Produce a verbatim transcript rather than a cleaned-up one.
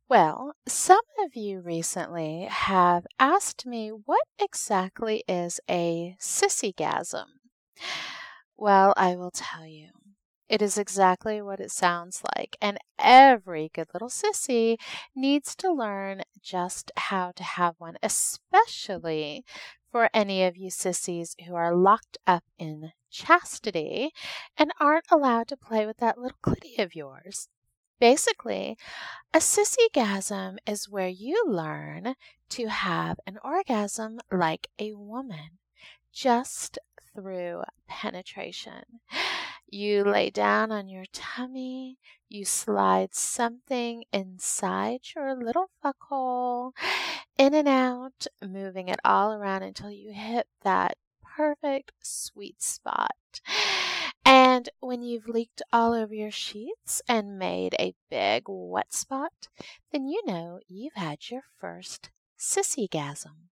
Well, some of you recently have asked me what exactly is a sissygasm. Well, I will tell you. It is exactly what it sounds like, and every good little sissy needs to learn just how to have one, especially for any of you sissies who are locked up in chastity and aren't allowed to play with that little clitty of yours. Basically, a sissygasm is where you learn to have an orgasm like a woman, just through penetration. You lay down on your tummy, you slide something inside your little fuckhole, in and out, moving it all around until you hit that perfect sweet spot. And when you've leaked all over your sheets and made a big wet spot, then you know you've had your first sissygasm.